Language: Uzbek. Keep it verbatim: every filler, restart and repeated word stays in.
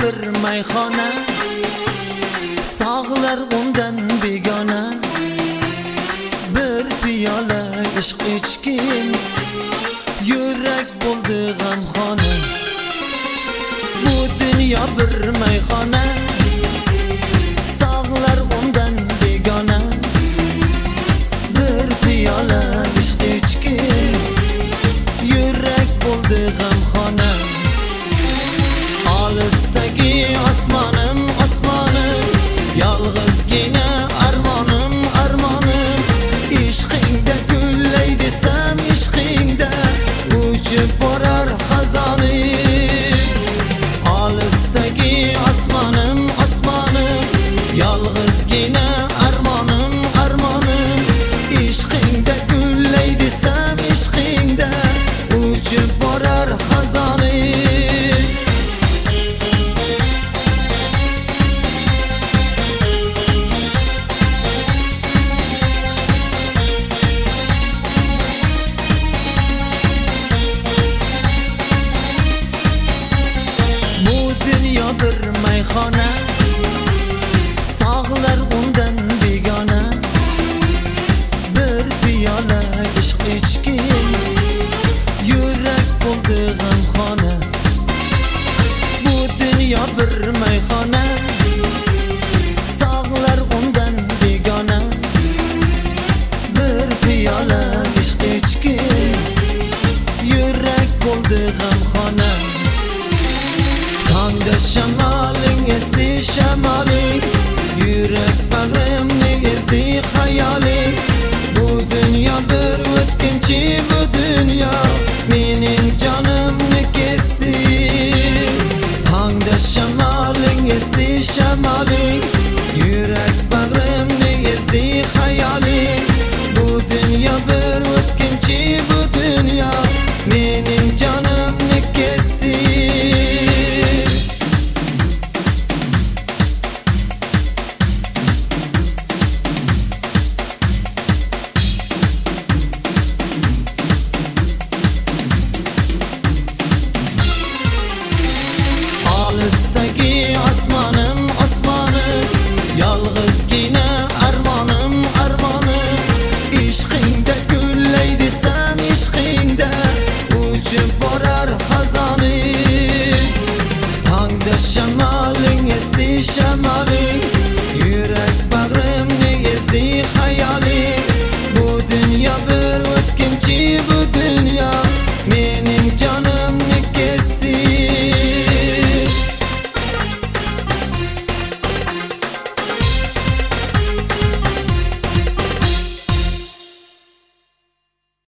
bir mayxona, sog'lar undan begona. Bir piyola ishq ichgin, yurak bo'ldi g'amxona. Bu dunyo bir mayxona, sog'lar undan begona. Bir piyola ishq ichgin, yurak bo'ldi g'amxona. Olisdagi osmonim, osmonim, yolg'izgina armonim, armonim. Ishqingda gullay desam, ishqingda uchib borar xazonim. Olisdagi osmonim, osmonim, yolg'izgina armonim, armonim. Ishqingda gullay desam, ishqingda uchib borar xazonim. Bir mayxona, sog'lar undan begona. Bir piyola ishq ichgin, yurak bo'ldi g'amxona. Bu dunyo bir mayxona, sog'lar undan begona. Bir piyola ishq ichgin, yurak bo'ldi g'amxona. Tongda shamoling esdi shamoling, yurak bag'rimni ezdi xayoling. Bu dunyo bir o'tkinchi, bu dunyo